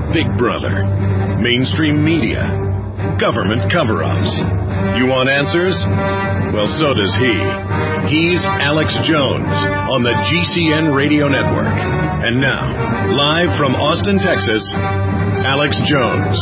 Big Brother, mainstream media, government cover-ups. You want answers? Well, so does he. He's Alex Jones on the GCN Radio Network. And now, live from Austin, Texas, Alex Jones.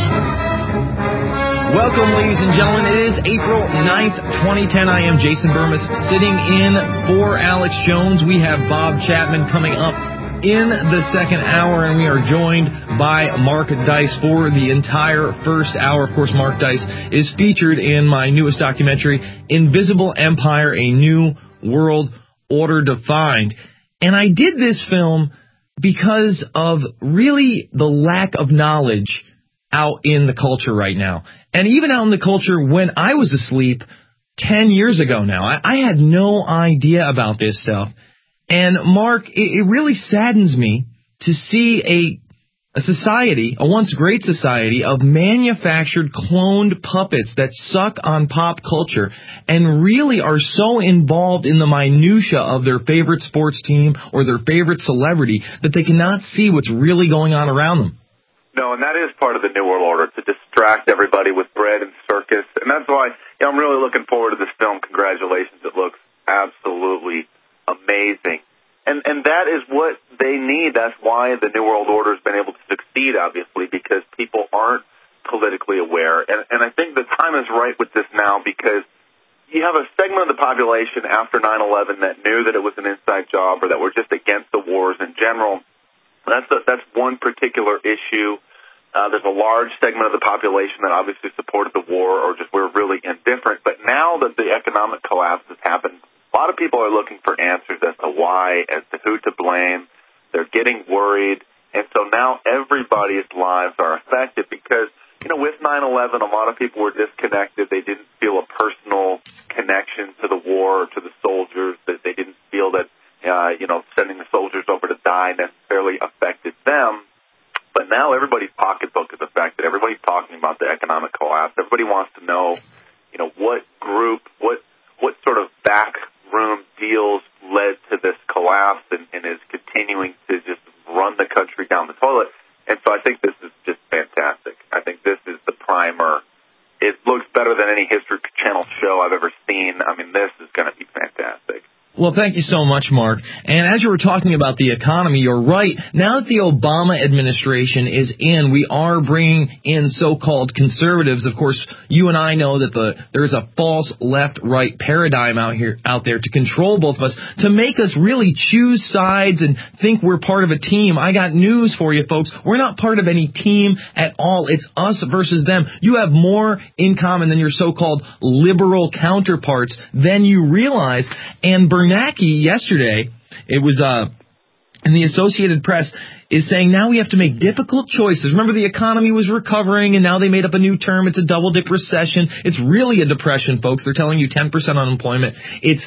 Welcome, ladies and gentlemen. It is April 9th, 2010. I am Jason Burmis sitting in for Alex Jones. We have Bob Chapman coming up in the second hour, and we are joined by Mark Dice for the entire first hour. Of course, Mark Dice is featured in my newest documentary, Invisible Empire, A New World Order Defined. And I did this film because of really the lack of knowledge out in the culture right now. And even out in the culture when I was asleep 10 years ago now. I had no idea about this stuff. And, Mark, it really saddens me to see a society, a once great society, of manufactured, cloned puppets that suck on pop culture and really are so involved in the minutia of their favorite sports team or their favorite celebrity that they cannot see what's really going on around them. No, and that is part of the New World Order, to distract everybody with bread and circus. And that's why I'm really looking forward to this film. Congratulations. It looks absolutely amazing. And that is what they need. That's why the New World Order has been able to succeed, obviously, because people aren't politically aware. And I think the time is right with this now, because you have a segment of the population after 9/11 that knew that it was an inside job or that were just against the wars in general. That's one particular issue. There's a large segment of the population that obviously supported the war or just were really indifferent. But now that the economic collapse has happened, a lot of people are looking for answers as to why, as to who to blame. They're getting worried. And so now everybody's lives are affected because, with 9/11, a lot of people were disconnected. They didn't feel a personal connection to the war or to the soldiers. That they didn't feel that, sending the soldiers over to die necessarily affected them. But now everybody's pocketbook is affected. Everybody's talking about the economic collapse. Everybody wants to know, what group, what sort of backroom deals led to this collapse and is continuing to just run the country down the toilet. And so I think this is just fantastic. I think this is the primer. It looks better than any History Channel show I've ever seen. I mean, this is going to be fantastic. Well, thank you so much, Mark. And as you were talking about the economy, you're right. Now that the Obama administration is in, we are bringing in so-called conservatives. Of course, you and I know that there's a false left-right paradigm out there to control both of us, to make us really choose sides and think we're part of a team. I got news for you, folks. We're not part of any team at all. It's us versus them. You have more in common than your so-called liberal counterparts than you realize. And Bernanke yesterday, it was in the Associated Press, is saying now we have to make difficult choices. Remember, the economy was recovering, and now they made up a new term. It's a double-dip recession. It's really a depression, folks. They're telling you 10% unemployment. It's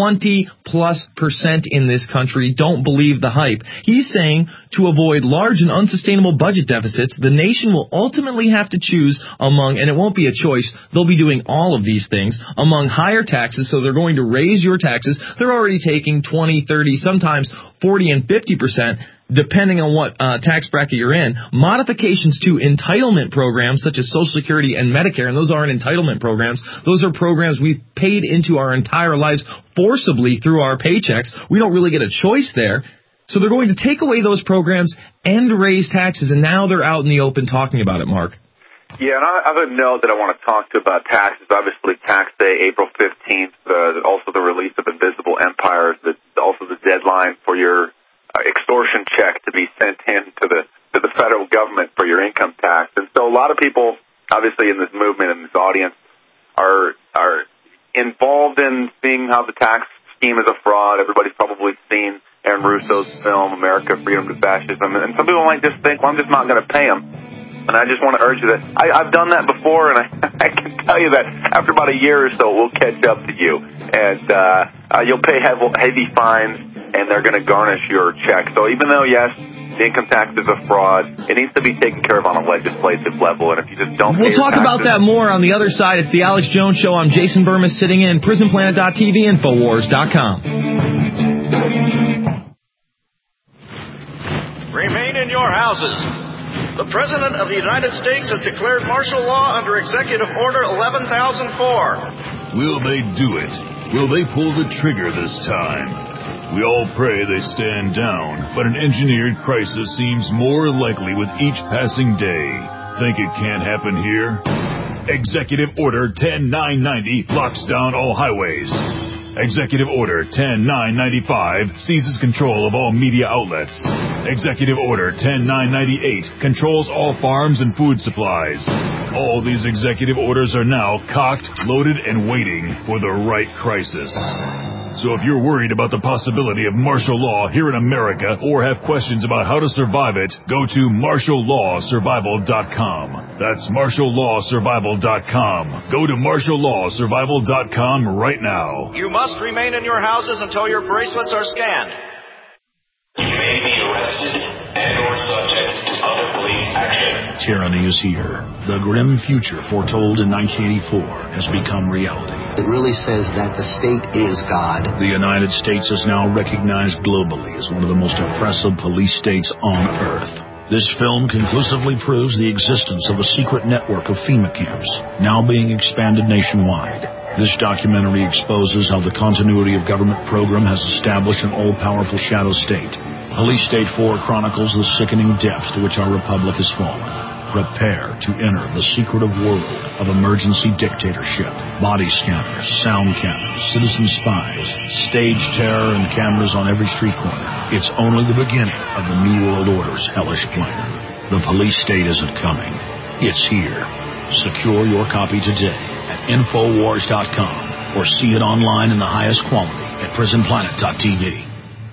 20+% in this country. Don't believe the hype. He's saying to avoid large and unsustainable budget deficits, the nation will ultimately have to choose among, and it won't be a choice, they'll be doing all of these things, among higher taxes, so they're going to raise your taxes. They're already taking 20, 30, sometimes 40 and 50%. Depending on what tax bracket you're in, modifications to entitlement programs such as Social Security and Medicare, and those aren't entitlement programs. Those are programs we've paid into our entire lives forcibly through our paychecks. We don't really get a choice there. So they're going to take away those programs and raise taxes, and now they're out in the open talking about it, Mark. Yeah, and I have a note that I want to talk to about taxes. Obviously, tax day, April 15th, also the release of Invisible Empire, also the deadline for your extortion check to be sent in to the federal government for your income tax. And so a lot of people, obviously, in this movement and this audience are involved in seeing how the tax scheme is a fraud. Everybody's probably seen Aaron Russo's film, America, Freedom to Fascism. And some people might just think, well, I'm just not going to pay them. And I just want to urge you that I've done that before, and I can tell you that after about a year or so, it will catch up to you. And you'll pay heavy fines, and they're going to garnish your check. So even though, yes, the income tax is a fraud, it needs to be taken care of on a legislative level. And if you just don't We'll talk about that more on the other side. It's the Alex Jones Show. I'm Jason Burmis sitting in PrisonPlanet.tv, Infowars.com. Remain in your houses The President of the United States has declared martial law under Executive Order 11,004. Will they do it? Will they pull the trigger this time? We all pray they stand down, but an engineered crisis seems more likely with each passing day. Think it can't happen here? Executive Order 10990 locks down all highways. Executive Order 10995 seizes control of all media outlets. Executive Order 10998 controls all farms and food supplies. All these executive orders are now cocked, loaded, and waiting for the right crisis. So if you're worried about the possibility of martial law here in America or have questions about how to survive it, go to martiallawsurvival.com. That's martiallawsurvival.com. Go to martiallawsurvival.com right now. You must remain in your houses until your bracelets are scanned. You may be arrested and or subject to other police action. Tyranny is here. The grim future foretold in 1984 has become reality. It really says that the state is God. The United States is now recognized globally as one of the most oppressive police states on Earth. This film conclusively proves the existence of a secret network of FEMA camps, now being expanded nationwide. This documentary exposes how the continuity of government program has established an all-powerful shadow state. Police State 4 chronicles the sickening depths to which our republic has fallen. Prepare to enter the secretive world of emergency dictatorship. Body scanners, sound cannons, citizen spies, stage terror, and cameras on every street corner. It's only the beginning of the New World Order's hellish plan. The police state isn't coming. It's here. Secure your copy today at Infowars.com or see it online in the highest quality at PrisonPlanet.tv.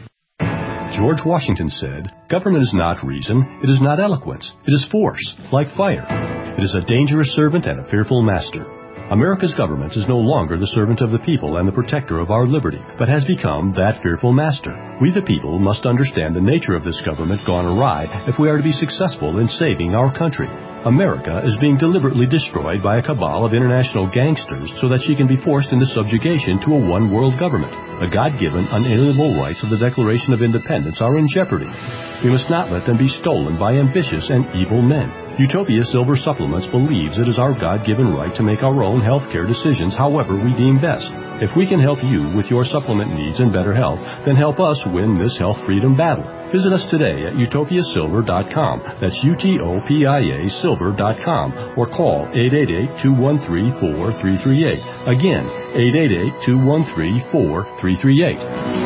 George Washington said, "Government is not reason, it is not eloquence, it is force, like fire. It is a dangerous servant and a fearful master." America's government is no longer the servant of the people and the protector of our liberty, but has become that fearful master. We the people must understand the nature of this government gone awry if we are to be successful in saving our country. America is being deliberately destroyed by a cabal of international gangsters so that she can be forced into subjugation to a one-world government. The God-given, unalienable rights of the Declaration of Independence are in jeopardy. We must not let them be stolen by ambitious and evil men. Utopia Silver Supplements believes it is our God-given right to make our own healthcare decisions however we deem best. If we can help you with your supplement needs and better health, then help us win this health freedom battle. Visit us today at utopiasilver.com. That's UTOPIA Silver.com or call 888-213-4338. Again, 888-213-4338.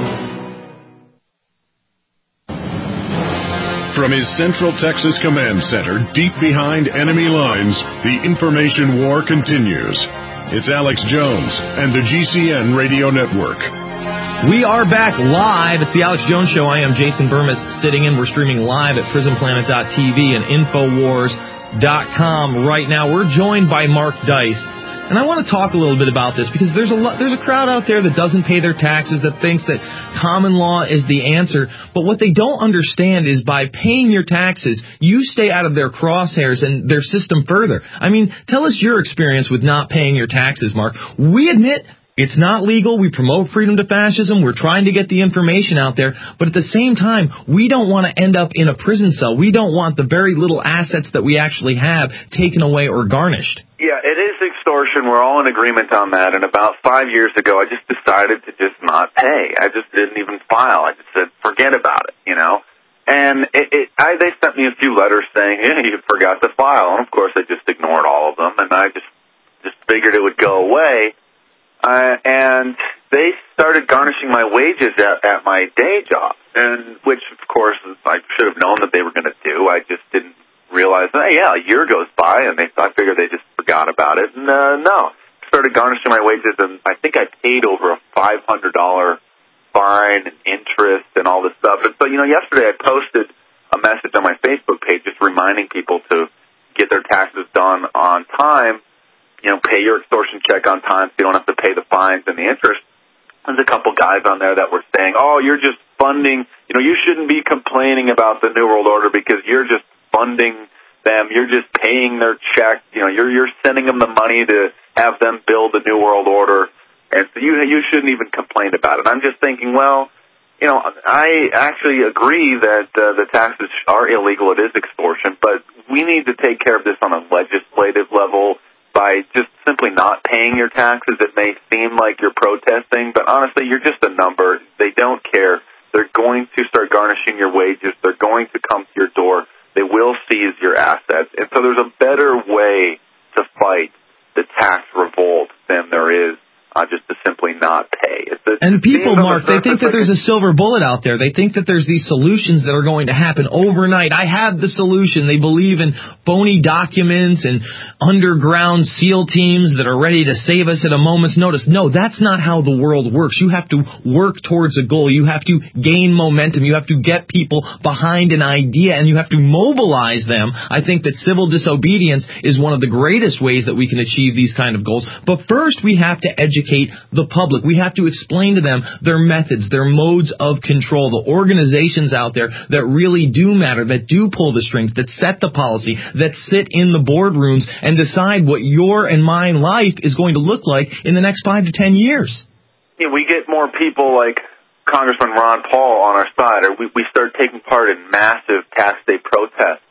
From his Central Texas Command Center, deep behind enemy lines, the information war continues. It's Alex Jones and the GCN Radio Network. We are back live. It's the Alex Jones Show. I am Jason Burmis sitting in. We're streaming live at PrisonPlanet.tv and Infowars.com right now. We're joined by Mark Dice. And I want to talk a little bit about this because there's a crowd out there that doesn't pay their taxes, that thinks that common law is the answer. But what they don't understand is by paying your taxes, you stay out of their crosshairs and their system further. I mean, tell us your experience with not paying your taxes, Mark. We admit it's not legal. We promote freedom to fascism. We're trying to get the information out there. But at the same time, we don't want to end up in a prison cell. We don't want the very little assets that we actually have taken away or garnished. Yeah, it is extortion. We're all in agreement on that. And about 5 years ago, I just decided to just not pay. I just didn't even file. I just said, forget about it, you know. And they sent me a few letters saying, yeah, you forgot to file. And, of course, I just ignored all of them. And I just figured it would go away. And they started garnishing my wages at my day job, and which, of course, I should have known that they were going to do. I just didn't realize, a year goes by, and I figured they just forgot about it. And, no, started garnishing my wages, and I think I paid over a $500 fine and interest and all this stuff. But, yesterday I posted a message on my Facebook page just reminding people to get their taxes done on time. Pay your extortion check on time so you don't have to pay the fines and the interest. There's a couple guys on there that were saying, you're just funding, you shouldn't be complaining about the New World Order because you're just funding them. You're just paying their check. You're sending them the money to have them build the New World Order. And so you shouldn't even complain about it. I'm just thinking, well, I actually agree that the taxes are illegal. It is extortion, but we need to take care of this on a legislative level by just simply not paying your taxes. It may seem like you're protesting, but honestly, you're just a number. They don't care. They're going to start garnishing your wages. They're going to come to your door. They will seize your assets. And so there's a better way to fight the tax revolt than there is just to simply not pay. And people, Mark, they think that there's a silver bullet out there. They think that there's these solutions that are going to happen overnight. I have the solution. They believe in phony documents and underground SEAL teams that are ready to save us at a moment's notice. No, that's not how the world works. You have to work towards a goal. You have to gain momentum. You have to get people behind an idea, and you have to mobilize them. I think that civil disobedience is one of the greatest ways that we can achieve these kind of goals. But first, we have to educate the public. We have to explain to them their methods, their modes of control, the organizations out there that really do matter, that do pull the strings, that set the policy, that sit in the boardrooms and decide what your and my life is going to look like in the next 5 to 10 years. Yeah, we get more people like Congressman Ron Paul on our side, or we start taking part in massive tax day protests,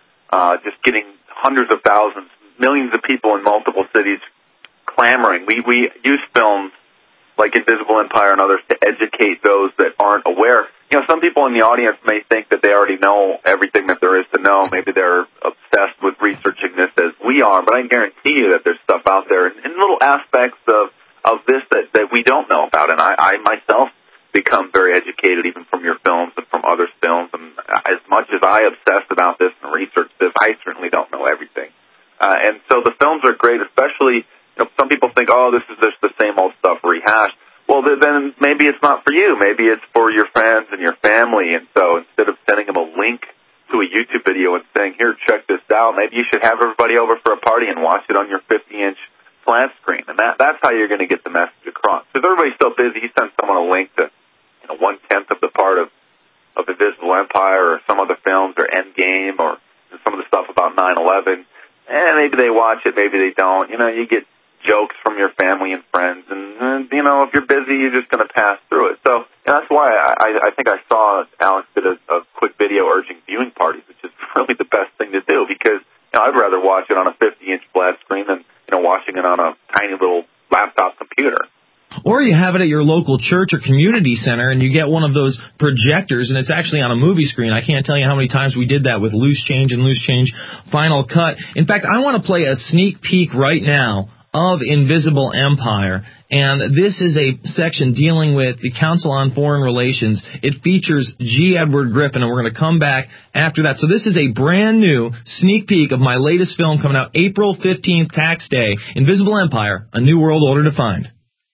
just getting hundreds of thousands, millions of people in multiple cities clamoring. We use films like Invisible Empire and others to educate those that aren't aware. Some people in the audience may think that they already know everything that there is to know. Maybe they're obsessed with researching this as we are, but I guarantee you that there's stuff out there and little aspects of this that we don't know about. And I myself become very educated even from your films and from others' films. And as much as I obsess about this and research this, I certainly don't know everything. And so the films are great, especially some people think, this is just the same old stuff rehashed. Well, then maybe it's not for you. Maybe it's for your friends and your family. And so instead of sending them a link to a YouTube video and saying, here, check this out, maybe you should have everybody over for a party and watch it on your 50-inch flat screen. And that's how you're going to get the message across. Because everybody's so busy, you send someone a link to 1/10 of the part of Invisible Empire or some other films or Endgame or some of the stuff about 9/11. And maybe they watch it, maybe they don't. You get jokes from your family and friends, and if you're busy, you're just going to pass through it. So that's why I think I saw Alex did a quick video urging viewing parties, which is really the best thing to do, because I'd rather watch it on a 50-inch flat screen than watching it on a tiny little laptop computer. Or you have it at your local church or community center, and you get one of those projectors, and it's actually on a movie screen. I can't tell you how many times we did that with Loose Change and Loose Change Final Cut. In fact, I want to play a sneak peek right now of Invisible Empire, and this is a section dealing with the Council on Foreign Relations. It features G. Edward Griffin, and we're going to come back after that. So this is a brand new sneak peek of my latest film coming out April 15th, Tax Day, Invisible Empire, A New World Order Defined.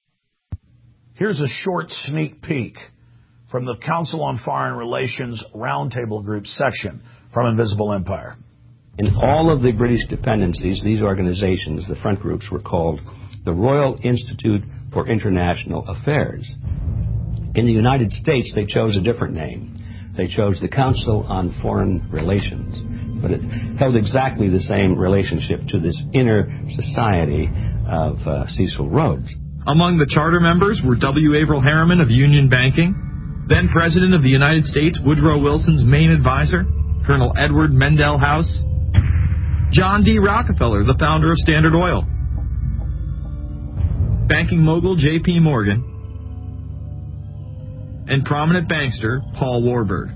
Here's a short sneak peek from the Council on Foreign Relations Roundtable Group section from Invisible Empire. In all of the British dependencies, these organizations, the front groups, were called the Royal Institute for International Affairs. In the United States, they chose a different name. They chose the Council on Foreign Relations, but it held exactly the same relationship to this inner society of Cecil Rhodes. Among the charter members were W. Averell Harriman of Union Banking, then President of the United States, Woodrow Wilson's main advisor, Colonel Edward Mendell House, John D. Rockefeller, the founder of Standard Oil, banking mogul J.P. Morgan, and prominent bankster Paul Warburg.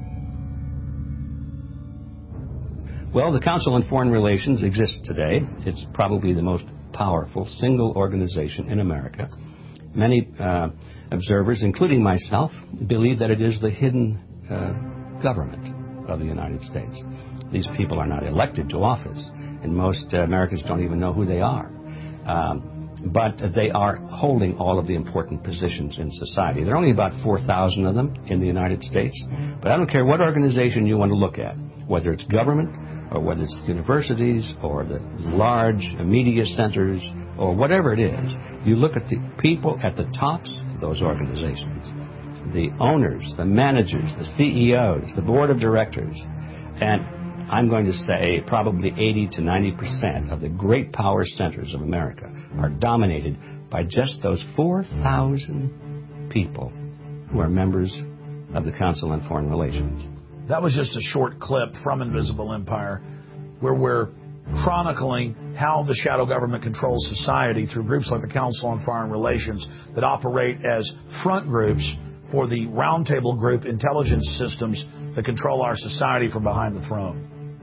Well, the Council on Foreign Relations exists today. It's probably the most powerful single organization in America. Many observers, including myself, believe that it is the hidden government of the United States. These people are not elected to office, and most Americans don't even know who they are. But they are holding all of the important positions in society. There are only about 4,000 of them in the United States, but I don't care what organization you want to look at, whether it's government or whether it's universities or the large media centers or whatever it is. You look at the people at the tops of those organizations, the owners, the managers, the CEOs, the board of directors, and I'm going to say probably 80 to 90% of the great power centers of America are dominated by just those 4,000 people who are members of the Council on Foreign Relations. That was just a short clip from Invisible Empire, where we're chronicling how the shadow government controls society through groups like the Council on Foreign Relations that operate as front groups for the roundtable group intelligence systems that control our society from behind the throne.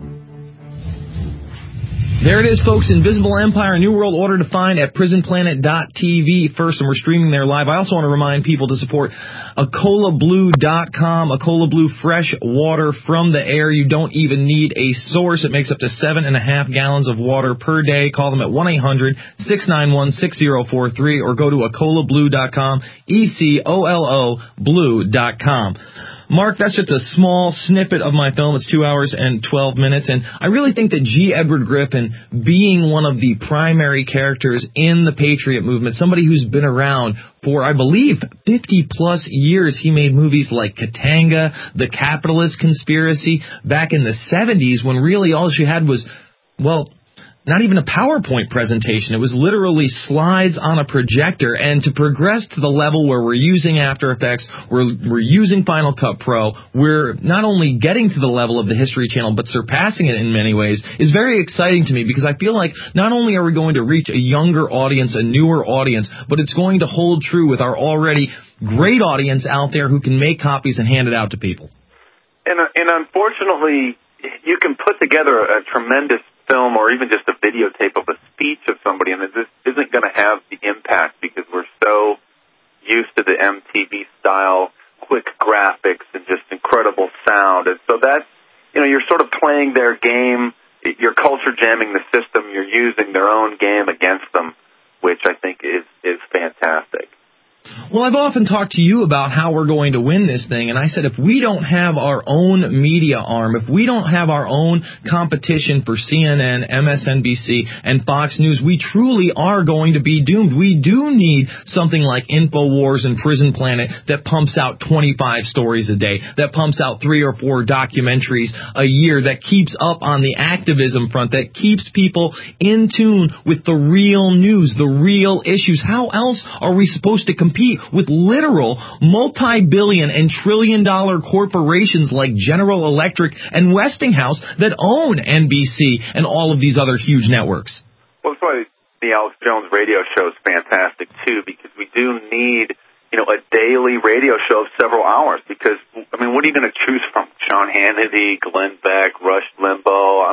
There it is, folks. Invisible Empire, New World Order to find at prisonplanet.tv first, and we're streaming there live. I also want to remind people to support AcolaBlue.com. Acola Blue, fresh water from the air. You don't even need a source. It makes up to 7.5 gallons of water per day. Call them at 1-800-691-6043 or go to AcolaBlue.com, ECOLO Blue.com. Mark, that's just a small snippet of my film. It's 2 hours and 12 minutes, and I really think that G. Edward Griffin, being one of the primary characters in the Patriot movement, somebody who's been around for, I believe, 50-plus years. He made movies like Katanga, The Capitalist Conspiracy, back in the 70s, when really all she had was, well, not even a PowerPoint presentation. It was literally slides on a projector. And to progress to the level where we're using After Effects, we're using Final Cut Pro, we're not only getting to the level of the History Channel, but surpassing it in many ways, is very exciting to me, because I feel like not only are we going to reach a younger audience, a newer audience, but it's going to hold true with our already great audience out there who can make copies and hand it out to people. And unfortunately, you can put together a tremendous film or even just a videotape of a speech of somebody, and it just isn't going to have the impact because we're so used to the MTV style, quick graphics and just incredible sound. And so that's, you're sort of playing their game, you're culture jamming the system, you're using their own game against them, which I think is fantastic. Well, I've often talked to you about how we're going to win this thing, and I said if we don't have our own media arm, if we don't have our own competition for CNN, MSNBC, and Fox News, we truly are going to be doomed. We do need something like InfoWars and Prison Planet that pumps out 25 stories a day, that pumps out 3 or 4 documentaries a year, that keeps up on the activism front, that keeps people in tune with the real news, the real issues. How else are we supposed to compete with literal multi-billion and trillion-dollar corporations like General Electric and Westinghouse that own NBC and all of these other huge networks? Well, that's why the Alex Jones radio show is fantastic, too, because we do need, a daily radio show of several hours because, what are you going to choose from? Sean Hannity, Glenn Beck, Rush Limbaugh?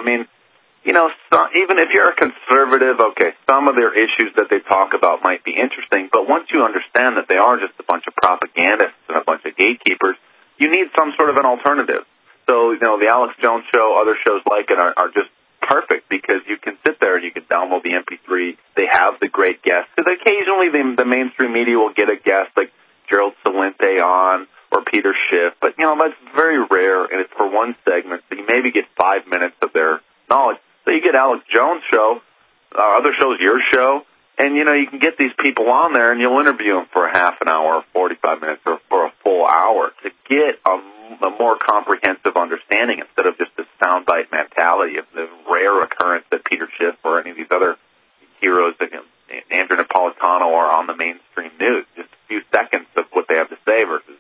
Even if you're a conservative, okay, some of their issues that they talk about might be interesting, but once you understand that they are just a bunch of propagandists and a bunch of gatekeepers, you need some sort of an alternative. So, the Alex Jones show, other shows like it are just perfect because you can sit there and you can download the MP3. They have the great guests. Because occasionally the mainstream media will get a guest like Gerald Celente on or Peter Schiff, but, that's very rare, and it's for one segment, so you maybe get 5 minutes of their knowledge. So you get Alex Jones' show, other shows, your show, and, you can get these people on there and you'll interview them for a half an hour, 45 minutes, or for a full hour to get a more comprehensive understanding instead of just the soundbite mentality of the rare occurrence that Peter Schiff or any of these other heroes, like Andrew Napolitano, are on the mainstream news. Just a few seconds of what they have to say versus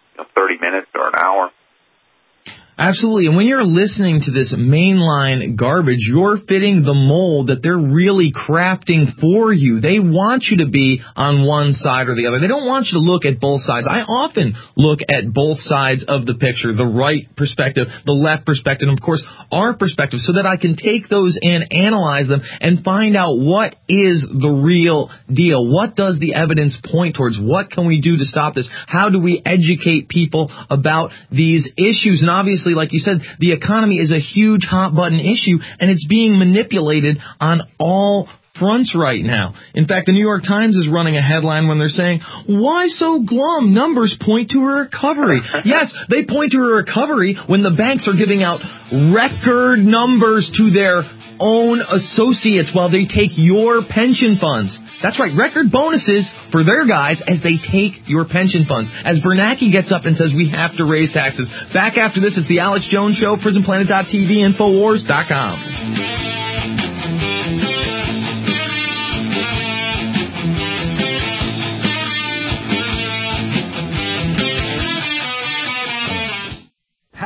30 minutes or an hour. Absolutely. And when you're listening to this mainline garbage, you're fitting the mold that they're really crafting for you. They want you to be on one side or the other. They don't want you to look at both sides. I often look at both sides of the picture, the right perspective, the left perspective, and of course our perspective, so that I can take those and analyze them and find out what is the real deal. What does the evidence point towards? What can we do to stop this? How do we educate people about these issues? And obviously, like you said, the economy is a huge hot-button issue, and it's being manipulated on all fronts right now. In fact, the New York Times is running a headline when they're saying, "Why so glum? Numbers point to a recovery." Yes, they point to a recovery when the banks are giving out record numbers to their own associates while they take your pension funds. That's right, record bonuses for their guys as they take your pension funds. As Bernanke gets up and says we have to raise taxes. Back after this, it's the Alex Jones Show, PrisonPlanet.tv, Infowars.com.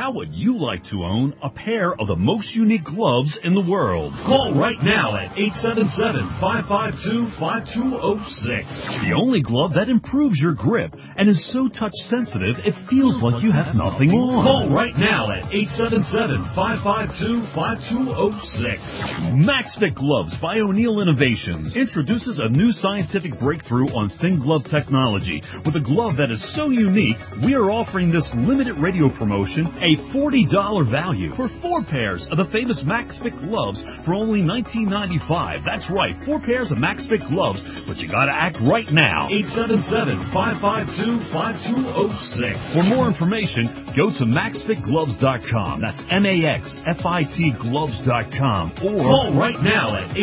How would you like to own a pair of the most unique gloves in the world? Call right now at 877-552-5206. The only glove that improves your grip and is so touch sensitive it feels like you have nothing on. Call right now at 877-552-5206. MaxFit Gloves by O'Neill Innovations introduces a new scientific breakthrough on thin glove technology. With a glove that is so unique, we are offering this limited radio promotion a $40 value for 4 pairs of the famous MaxFit gloves for only $19.95. That's right, 4 pairs of MaxFit gloves, but you gotta act right now. 877-552-5206. For more information, go to MaxFitGloves.com. That's MaxFit Gloves.com. Or call right now at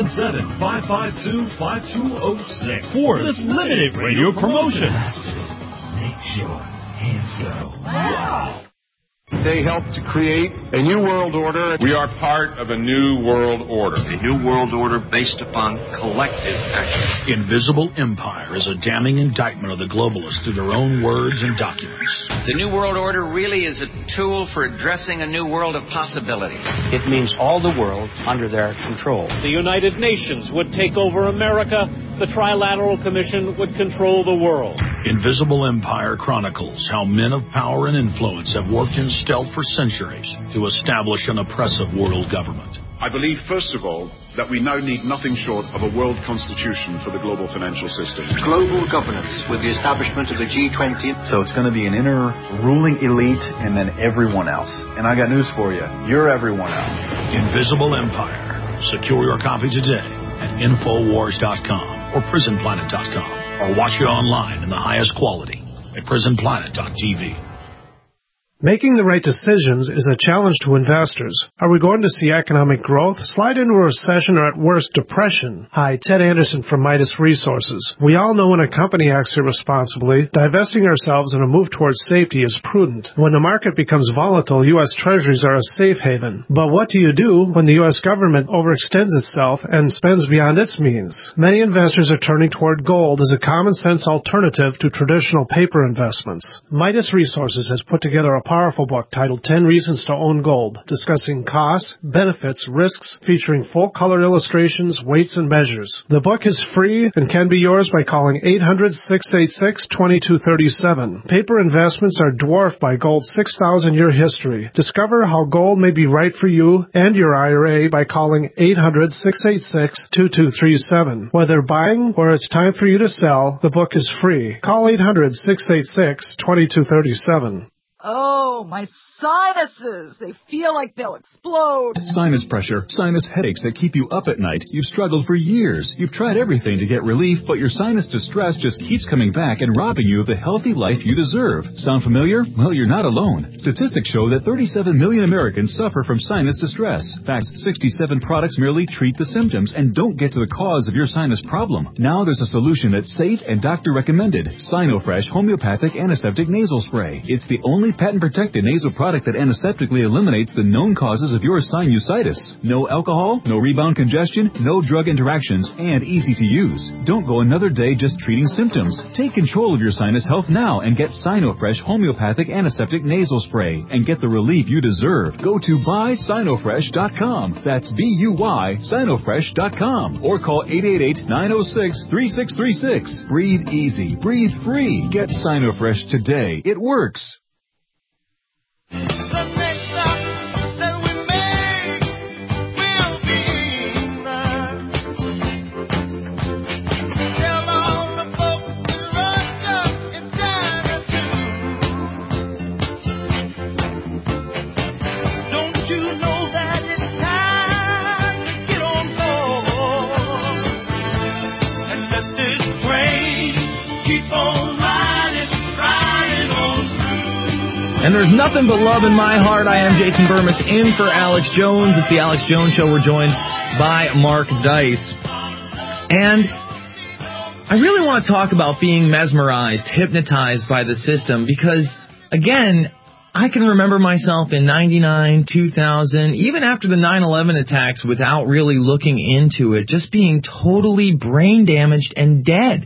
877-552-5206 for this limited radio promotion. Make sure hands go. Wow. They helped to create a new world order. We are part of a new world order. A new world order based upon collective action. Invisible Empire is a damning indictment of the globalists through their own words and documents. The new world order really is a tool for addressing a new world of possibilities. It means all the world under their control. The United Nations would take over America. The Trilateral Commission would control the world. Invisible Empire chronicles how men of power and influence have worked in stealth for centuries to establish an oppressive world government. I believe, first of all, that we now need nothing short of a world constitution for the global financial system. Global governance with the establishment of the G20. So it's going to be an inner ruling elite and then everyone else. And I got news for you. You're everyone else. Invisible Empire. Secure your copy today at Infowars.com or PrisonPlanet.com, or watch it online in the highest quality at PrisonPlanet.tv. Making the right decisions is a challenge to investors. Are we going to see economic growth, slide into a recession, or at worst, depression? Hi, Ted Anderson from Midas Resources. We all know when a company acts irresponsibly, divesting ourselves in a move towards safety is prudent. When the market becomes volatile, U.S. Treasuries are a safe haven. But what do you do when the U.S. government overextends itself and spends beyond its means? Many investors are turning toward gold as a common-sense alternative to traditional paper investments. Midas Resources has put together a powerful book titled 10 Reasons to Own Gold, discussing costs, benefits, risks, featuring full-color illustrations, weights, and measures. The book is free and can be yours by calling 800-686-2237. Paper investments are dwarfed by gold's 6,000-year history. Discover how gold may be right for you and your IRA by calling 800-686-2237. Whether buying or it's time for you to sell, the book is free. Call 800-686-2237. Oh, my sinuses! They feel like they'll explode. Sinus pressure, sinus headaches that keep you up at night. You've struggled for years. You've tried everything to get relief, but your sinus distress just keeps coming back and robbing you of the healthy life you deserve. Sound familiar? Well, you're not alone. Statistics show that 37 million Americans suffer from sinus distress. In fact, 67 products merely treat the symptoms and don't get to the cause of your sinus problem. Now there's a solution that's safe and doctor recommended. Sinofresh Homeopathic Antiseptic Nasal Spray. It's the only patent-protected nasal product that antiseptically eliminates the known causes of your sinusitis. No alcohol, no rebound congestion, no drug interactions, and easy to use. Don't go another day just treating symptoms. Take control of your sinus health now and get Sinofresh Homeopathic Antiseptic Nasal Spray and get the relief you deserve. Go to buysinofresh.com. That's B-U-Y, Sinofresh.com. Or call 888-906-3636. Breathe easy. Breathe free. Get Sinofresh today. It works. And there's nothing but love in my heart. I am Jason Burmis in for Alex Jones. It's the Alex Jones Show. We're joined by Mark Dice. And I really want to talk about being mesmerized, hypnotized by the system because, again, I can remember myself in 99, 2000, even after the 9/11 attacks without really looking into it, just being totally brain damaged and dead.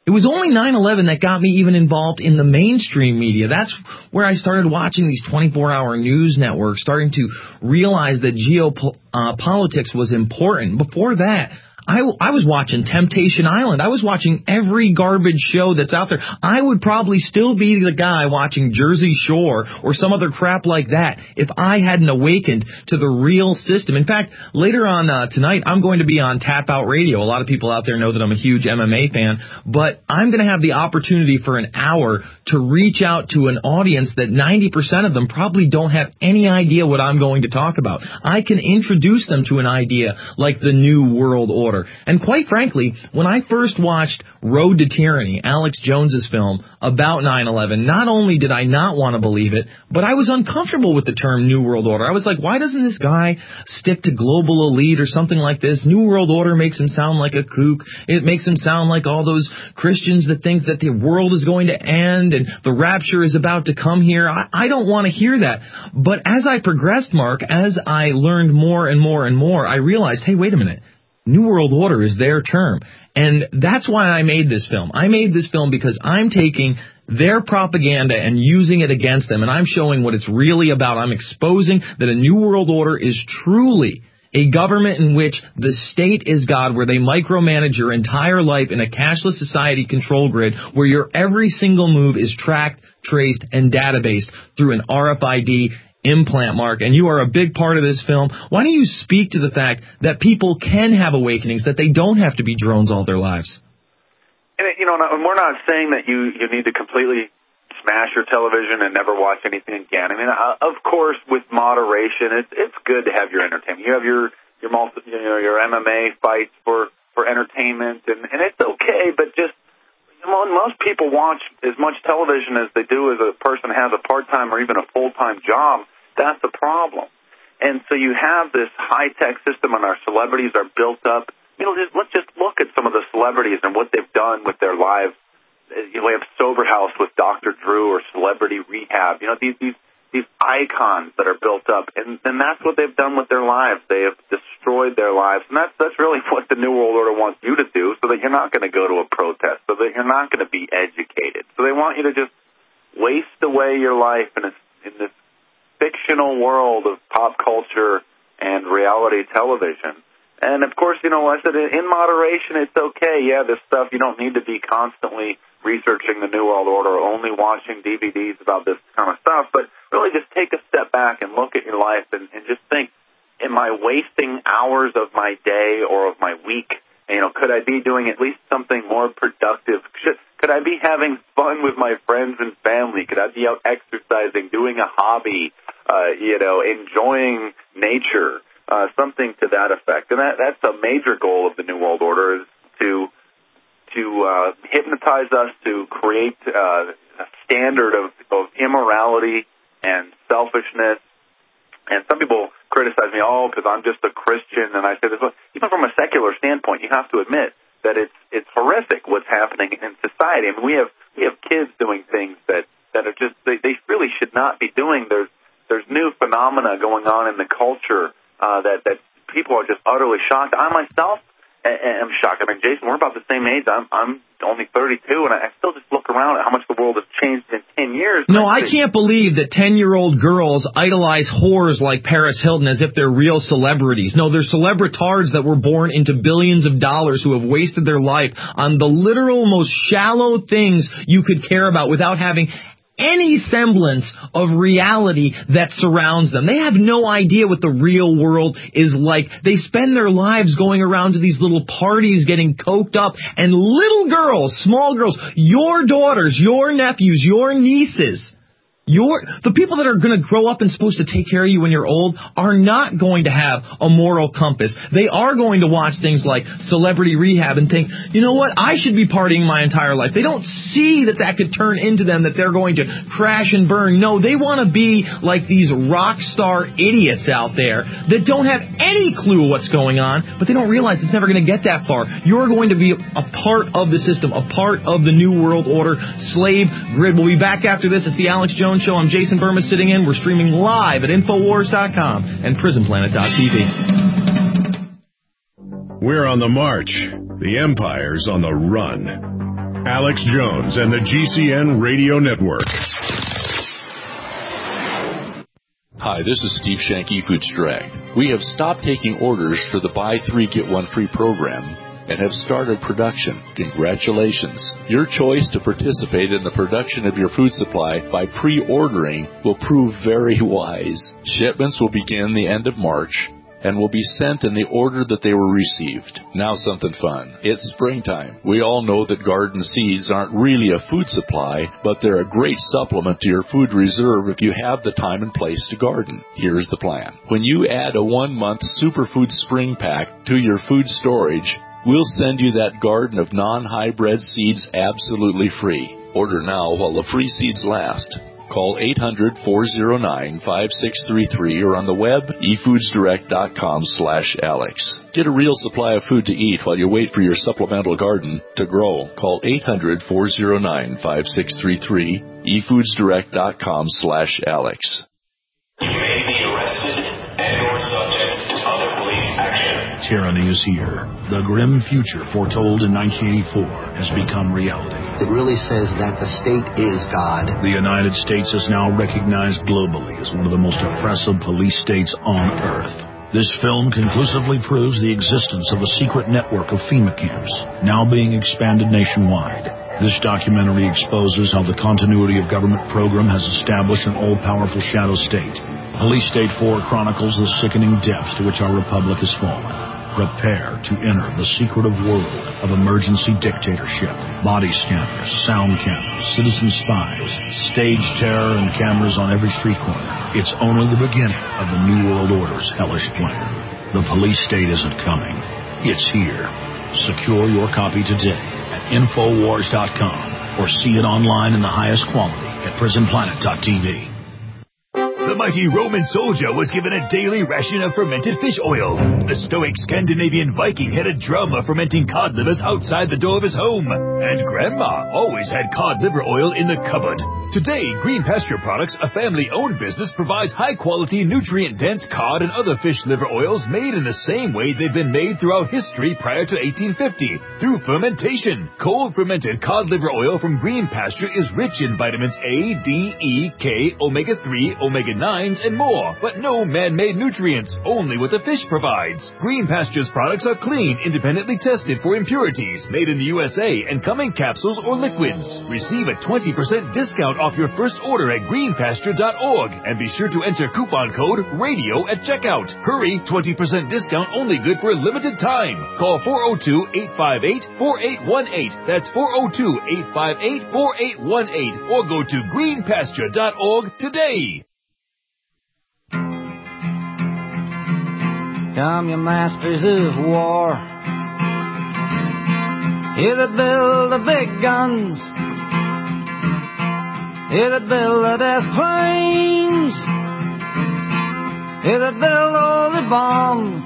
It was only 9/11 that got me even involved in the mainstream media. That's where I started watching these 24-hour news networks, starting to realize that geopolitics was important. Before that, I was watching Temptation Island. I was watching every garbage show that's out there. I would probably still be the guy watching Jersey Shore or some other crap like that if I hadn't awakened to the real system. In fact, later on tonight, I'm going to be on Tap Out Radio. A lot of people out there know that I'm a huge MMA fan, but I'm going to have the opportunity for an hour to reach out to an audience that 90% of them probably don't have any idea what I'm going to talk about. I can introduce them to an idea like the New World Order. And quite frankly, when I first watched Road to Tyranny, Alex Jones's film about 9/11, not only did I not want to believe it, but I was uncomfortable with the term New World Order. I was like, why doesn't this guy stick to global elite or something like this? New World Order makes him sound like a kook. It makes him sound like all those Christians that think that the world is going to end and the rapture is about to come here. I don't want to hear that. But as I progressed, Mark, as I learned more and more and more, I realized, hey, wait a minute. New World Order is their term. And that's why I made this film. I made this film because I'm taking their propaganda and using it against them, and I'm showing what it's really about. I'm exposing that a New World Order is truly a government in which the state is God, where they micromanage your entire life in a cashless society control grid, where your every single move is tracked, traced, and databased through an RFID implant, Mark, and you are a big part of this film. Why don't you speak to the fact that people can have awakenings, that they don't have to be drones all their lives? And, we're not saying that you need to completely smash your television and never watch anything again. I mean, of course, with moderation, it's good to have your entertainment. You have your MMA fights for entertainment, and it's okay, but just most people watch as much television as they do as a person has a part-time or even a full-time job. That's the problem. And so you have this high-tech system, and our celebrities are built up. Let's just look at some of the celebrities and what they've done with their lives. We have Sober House with Dr. Drew or Celebrity Rehab. These icons that are built up, and that's what they've done with their lives. They have destroyed their lives, and that's really what the New World Order wants you to do, so that you're not going to go to a protest, so that you're not going to be educated. So they want you to just waste away your life in this fictional world of pop culture and reality television. And, of course, I said in moderation, it's okay. Yeah, this stuff, you don't need to be constantly researching the New World Order, only watching DVDs about this kind of stuff, but really just take a step back and look at your life and just think, am I wasting hours of my day or of my week? Could I be doing at least something more productive? Could I be having fun with my friends and family? Could I be out exercising, doing a hobby, enjoying nature, something to that effect? And that's a major goal of the New World Order, is to hypnotize us, to create a standard of immorality and selfishness. And some people criticize me, because I'm just a Christian, and I say this. Even from a secular standpoint, you have to admit that it's horrific what's happening in society. I mean, we have kids doing things that are just they really should not be doing. There's new phenomena going on in the culture that people are just utterly shocked. I myself am shocked. I mean, Jason, we're about the same age. I'm only 32, and I still just look around at how much the world has changed in 10 years. No, I can't believe that 10-year-old girls idolize whores like Paris Hilton as if they're real celebrities. No, they're celebritards that were born into billions of dollars who have wasted their life on the literal most shallow things you could care about without having any semblance of reality that surrounds them. They have no idea what the real world is like. They spend their lives going around to these little parties getting coked up, and little girls, small girls, your daughters, your nephews, your nieces, the people that are going to grow up and supposed to take care of you when you're old are not going to have a moral compass. They are going to watch things like Celebrity Rehab and think, you know what, I should be partying my entire life. They don't see that could turn into them, that they're going to crash and burn. No, they want to be like these rock star idiots out there that don't have any clue what's going on, but they don't realize it's never going to get that far. You're going to be a part of the system, a part of the New World Order slave grid. We'll be back after this. It's the Alex Jones Show. I'm Jason Burma sitting in. We're streaming live at Infowars.com and PrisonPlanet.tv. We're on the march. The Empire's on the run. Alex Jones and the GCN Radio Network. Hi, this is Steve Shank, eFoods Direct. We have stopped taking orders for the Buy 3, Get 1 Free program and have started production. Congratulations. Your choice to participate in the production of your food supply by pre-ordering will prove very wise. Shipments will begin the end of March and will be sent in the order that they were received. Now something fun. It's springtime. We all know that garden seeds aren't really a food supply, but they're a great supplement to your food reserve if you have the time and place to garden. Here's the plan. When you add a 1-month Superfood Spring Pack to your food storage, we'll send you that garden of non-hybrid seeds absolutely free. Order now while the free seeds last. Call 800-409-5633 or on the web, efoodsdirect.com/Alex. Get a real supply of food to eat while you wait for your supplemental garden to grow. Call 800-409-5633, efoodsdirect.com/Alex. You may be arrested and/or subject to other police action. Tyranny is here. The grim future foretold in 1984 has become reality. It really says that the state is God. The United States is now recognized globally as one of the most oppressive police states on Earth. This film conclusively proves the existence of a secret network of FEMA camps, now being expanded nationwide. This documentary exposes how the continuity of government program has established an all-powerful shadow state. Police State 4 chronicles the sickening depths to which our republic has fallen. Prepare to enter the secretive world of emergency dictatorship. Body scanners, sound cameras, citizen spies, stage terror, and cameras on every street corner. It's only the beginning of the New World Order's hellish plan. The police state isn't coming. It's here. Secure your copy today at Infowars.com or see it online in the highest quality at PrisonPlanet.tv. The mighty Roman soldier was given a daily ration of fermented fish oil. The stoic Scandinavian Viking had a drum of fermenting cod livers outside the door of his home. And Grandma always had cod liver oil in the cupboard. Today, Green Pasture Products, a family-owned business, provides high-quality, nutrient-dense cod and other fish liver oils made in the same way they've been made throughout history prior to 1850, through fermentation. Cold fermented cod liver oil from Green Pasture is rich in vitamins A, D, E, K, omega-3, omega-9s, and more, but no man-made nutrients, only what the fish provides. Green Pasture's products are clean, independently tested for impurities, made in the USA, and come in capsules or liquids. Receive a 20% discount off your first order at greenpasture.org, and be sure to enter coupon code RADIO at checkout. Hurry, 20% discount only good for a limited time. Call 402-858-4818. That's 402-858-4818, or go to greenpasture.org today. Come, you masters of war, here that build the big guns, here that build the death planes, here that build all the bombs,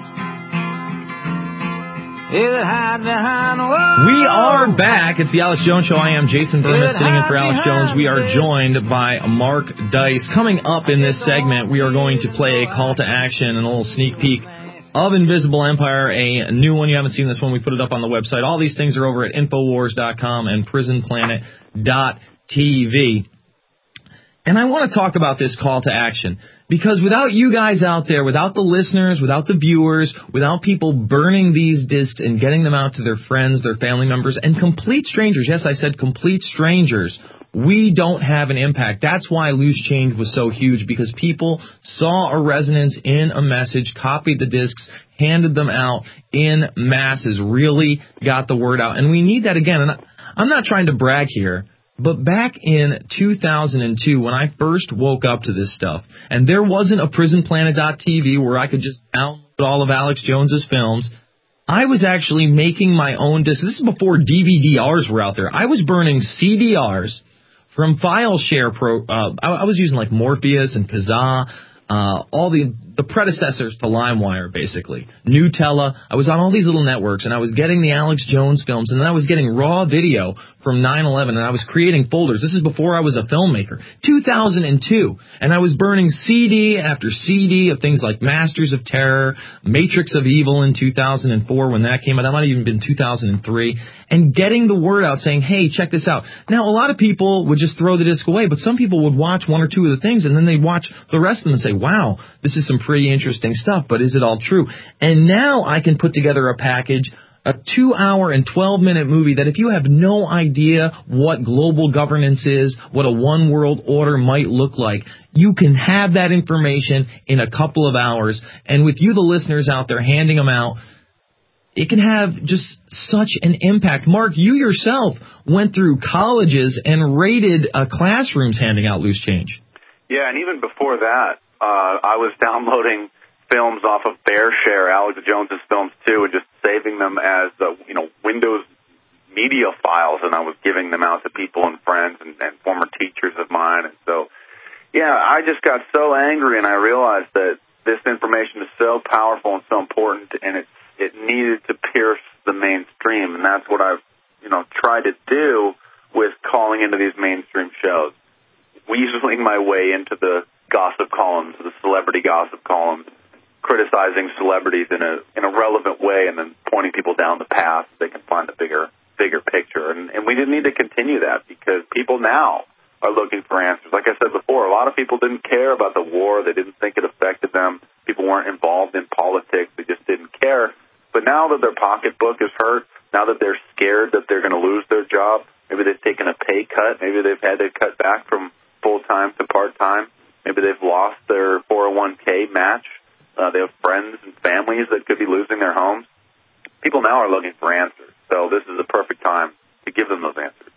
here that hide behind walls. We are back. It's the Alex Jones Show. I am Jason Burmis, sitting in for Alex Jones. We are joined by Mark Dice. Coming up in this segment, we are going to play a call to action and a little sneak peek of Invisible Empire, a new one. You haven't seen this one. We put it up on the website. All these things are over at Infowars.com and PrisonPlanet.tv. And I want to talk about this call to action, because without you guys out there, without the listeners, without the viewers, without people burning these discs and getting them out to their friends, their family members, and complete strangers, yes, I said complete strangers, we don't have an impact. That's why Loose Change was so huge, because people saw a resonance in a message, copied the discs, handed them out in masses, really got the word out. And we need that again. And I'm not trying to brag here, but back in 2002, when I first woke up to this stuff, and there wasn't a PrisonPlanet.tv where I could just download all of Alex Jones's films, I was actually making my own discs. This is before DVD-Rs were out there. I was burning CDRs from FileShare Pro. I was using like Morpheus and Kazaa, all the predecessors to LimeWire, basically. Nutella. I was on all these little networks, and I was getting the Alex Jones films, and then I was getting raw video from 9/11, and I was creating folders. This is before I was a filmmaker. 2002, and I was burning CD after CD of things like Masters of Terror, Matrix of Evil in 2004 when that came out. That might have even been 2003. And getting the word out saying, hey, check this out. Now, a lot of people would just throw the disc away, but some people would watch one or two of the things, and then they'd watch the rest of them and say, wow, this is some pretty interesting stuff, but is it all true? And now I can put together a package, a 2-hour and 12-minute movie that if you have no idea what global governance is, what a one world order might look like, you can have that information in a couple of hours. And with you, the listeners out there, handing them out, it can have just such an impact. Mark, you yourself went through colleges and raided classrooms handing out loose change. Yeah, and even before that, I was downloading films off of BearShare, Alex Jones's films too, and just saving them as Windows media files, and I was giving them out to people and friends and former teachers of mine. And so, yeah, I just got so angry, and I realized that this information is so powerful and so important, and it needed to pierce the mainstream, and that's what I've tried to do with calling into these mainstream shows, weaseling my way into the gossip columns, the celebrity gossip columns, criticizing celebrities in a relevant way, and then pointing people down the path so they can find the bigger picture. And we didn't need to continue that because people now are looking for answers. Like I said before, a lot of people didn't care about the war. They didn't think it affected them. People weren't involved in politics. They just didn't care. But now that their pocketbook is hurt, now that they're scared that they're going to lose their job, maybe they've taken a pay cut, maybe they've had to cut back from full-time to part-time, maybe they've lost their 401k match, they have friends and families that could be losing their homes. People now are looking for answers, so this is the perfect time to give them those answers.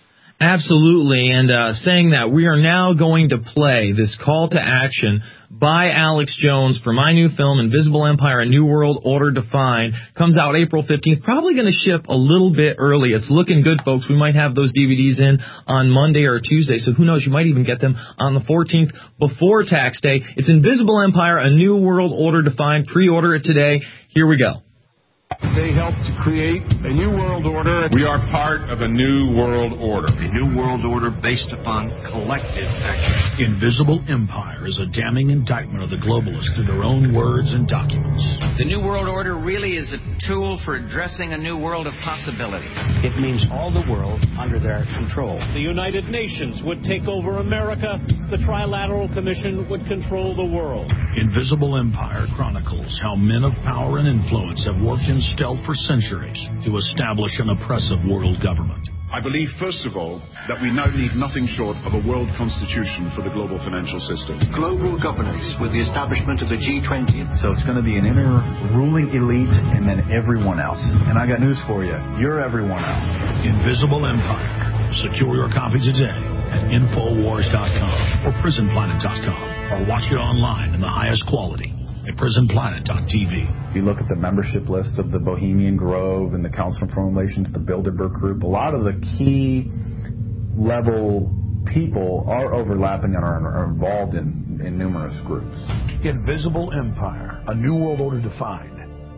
Absolutely, and saying that, we are now going to play this call to action by Alex Jones for my new film, Invisible Empire, A New World Order Defined. Comes out April 15th, probably going to ship a little bit early. It's looking good, folks. We might have those DVDs in on Monday or Tuesday, so who knows, you might even get them on the 14th before tax day. It's Invisible Empire, A New World Order Defined. Pre-order it today. Here we go. They helped to create a new world order. We are part of a new world order. A new world order based upon collective action. Invisible Empire is a damning indictment of the globalists through their own words and documents. The New World Order really is a tool for addressing a new world of possibilities. It means all the world under their control. The United Nations would take over America. The Trilateral Commission would control the world. Invisible Empire chronicles how men of power and influence have worked in stealth for centuries to establish an oppressive world government. I believe, first of all, that we now need nothing short of a world constitution for the global financial system. Global governance with the establishment of the G20. So it's going to be an inner ruling elite and then everyone else. And I got news for you. You're everyone else. Invisible Empire. Secure your copy today at Infowars.com or PrisonPlanet.com, or watch it online in the highest quality at PrisonPlanet.tv. If you look at the membership lists of the Bohemian Grove and the Council on Foreign Relations, the Bilderberg Group, a lot of the key level people are overlapping and are involved in numerous groups. Invisible Empire, A New World Order Defined.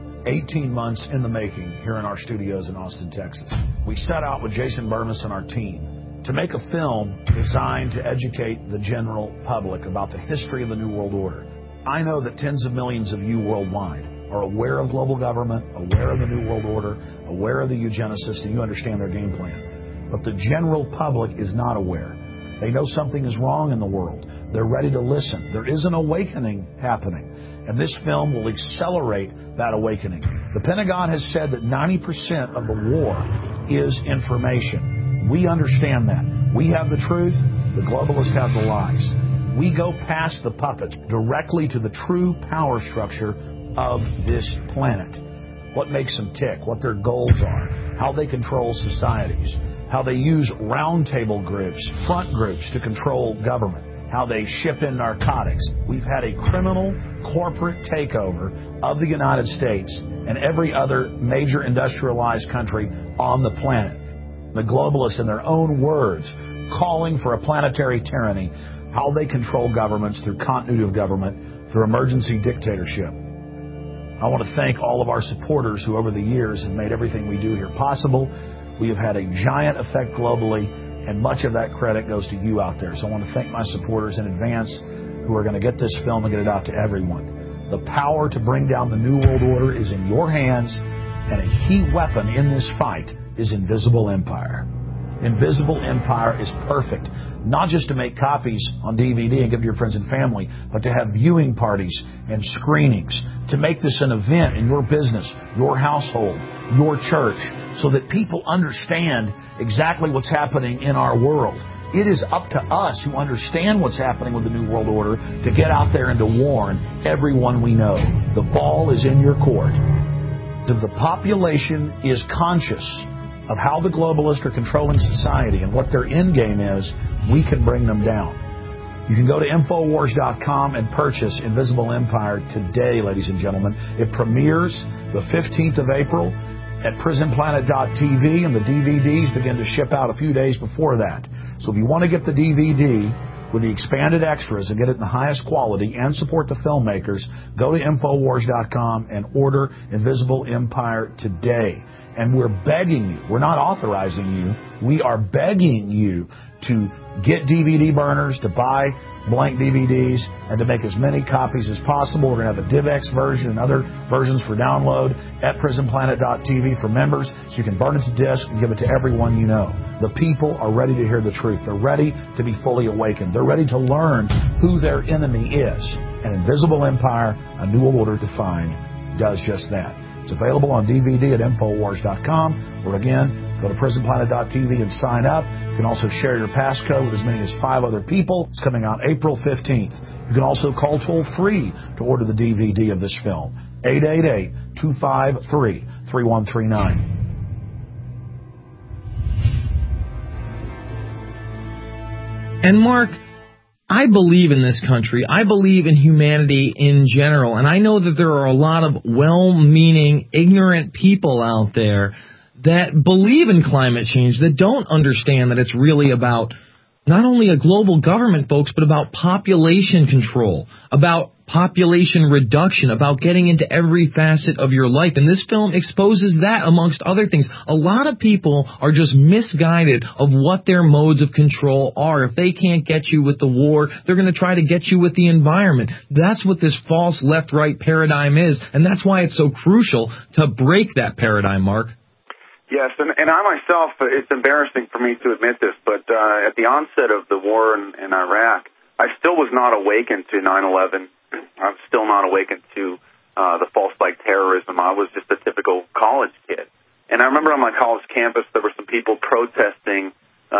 18 months in the making here in our studios in Austin, Texas. We set out with Jason Burmis and our team to make a film designed to educate the general public about the history of the New World Order. I know that tens of millions of you worldwide are aware of global government, aware of the New World Order, aware of the eugenicists, and you understand their game plan. But the general public is not aware. They know something is wrong in the world. They're ready to listen. There is an awakening happening, and this film will accelerate that awakening. The Pentagon has said that 90% of the war is information. We understand that. We have the truth. The globalists have the lies. We go past the puppets directly to the true power structure of this planet. What makes them tick, what their goals are, how they control societies, how they use roundtable groups, front groups to control government, how they ship in narcotics. We've had a criminal corporate takeover of the United States and every other major industrialized country on the planet. The globalists, in their own words, calling for a planetary tyranny, how they control governments through continuity of government, through emergency dictatorship. I want to thank all of our supporters who over the years have made everything we do here possible. We have had a giant effect globally, and much of that credit goes to you out there. So I want to thank my supporters in advance who are going to get this film and get it out to everyone. The power to bring down the New World Order is in your hands, and a key weapon in this fight is Invisible Empire. Invisible Empire is perfect, not just to make copies on DVD and give to your friends and family, but to have viewing parties and screenings, to make this an event in your business, your household, your church, so that people understand exactly what's happening in our world. It is up to us who understand what's happening with the New World Order to get out there and to warn everyone we know. The ball is in your court. If the population is conscious of how the globalists are controlling society and what their end game is, we can bring them down. You can go to Infowars.com and purchase Invisible Empire today, ladies and gentlemen. It premieres the 15th of April at PrisonPlanet.tv, and the DVDs begin to ship out a few days before that. So if you want to get the DVD with the expanded extras and get it in the highest quality and support the filmmakers, go to Infowars.com and order Invisible Empire today. And we're begging you, we're not authorizing you, we are begging you to get DVD burners, to buy blank DVDs, and to make as many copies as possible. We're going to have a DivX version and other versions for download at PrisonPlanet.tv for members, so you can burn it to disc and give it to everyone you know. The people are ready to hear the truth. They're ready to be fully awakened. They're ready to learn who their enemy is. And Invisible Empire, A New World Order Defined, does just that. It's available on DVD at Infowars.com, or again, go to PrisonPlanet.tv and sign up. You can also share your passcode with as many as 5 other people. It's coming out April 15th. You can also call toll-free to order the DVD of this film. 888-253-3139. And Mark, I believe in this country. I believe in humanity in general. And I know that there are a lot of well-meaning, ignorant people out there that believe in climate change, that don't understand that it's really about not only a global government, folks, but about population control, about population reduction, about getting into every facet of your life. And this film exposes that, amongst other things. A lot of people are just misguided of what their modes of control are. If they can't get you with the war, they're going to try to get you with the environment. That's what this false left-right paradigm is, and that's why it's so crucial to break that paradigm, Mark. Yes, and I myself, it's embarrassing for me to admit this, but at the onset of the war in Iraq, I still was not awakened to 9/11. I'm still not awakened to the false flag terrorism. I was just a typical college kid. And I remember on my college campus there were some people protesting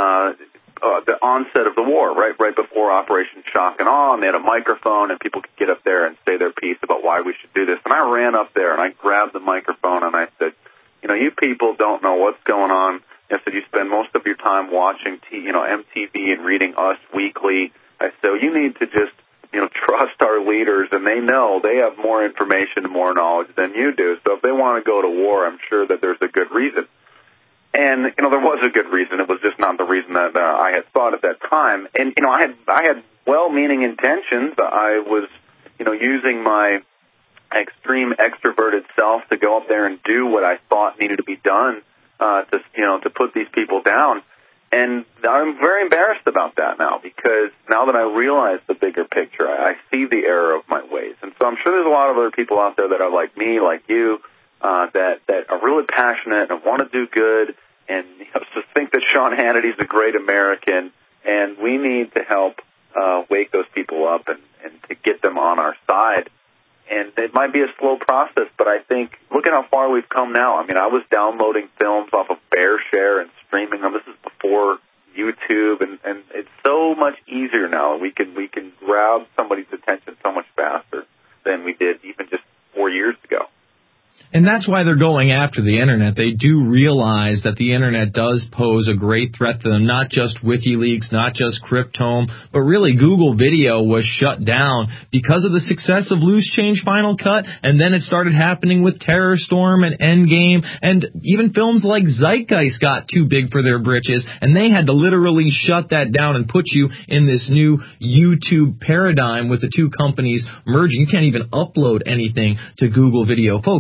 the onset of the war, right before Operation Shock and Awe, and they had a microphone and people could get up there and say their piece about why we should do this. And I ran up there and I grabbed the microphone and I said, you people don't know what's going on. I said, you spend most of your time watching MTV and reading Us Weekly. I said, you need to just trust our leaders, and they know they have more information and more knowledge than you do. So if they want to go to war, I'm sure that there's a good reason. And, there was a good reason. It was just not the reason that I had thought at that time. And, I had well-meaning intentions. I was, using my extreme extroverted self to go up there and do what I thought needed to be done to put these people down. And I'm very embarrassed about that now, because now that I realize the bigger picture, I see the error of my ways. And so I'm sure there's a lot of other people out there that are like me, like you, that are really passionate and want to do good and just think that Sean Hannity's a great American, and we need to help wake those people up and to get them on our side. And it might be a slow process, but I think, look at how far we've come now. I mean, I was downloading films off of BearShare and streaming them. This is before YouTube, and it's so much easier now. We can grab somebody's attention so much faster than we did even just 4 years ago. And that's why they're going after the Internet. They do realize that the Internet does pose a great threat to them, not just WikiLeaks, not just Cryptome, but really Google Video was shut down because of the success of Loose Change Final Cut, and then it started happening with Terror Storm and Endgame, and even films like Zeitgeist got too big for their britches, and they had to literally shut that down and put you in this new YouTube paradigm with the two companies merging. You can't even upload anything to Google Video. Folks, I upload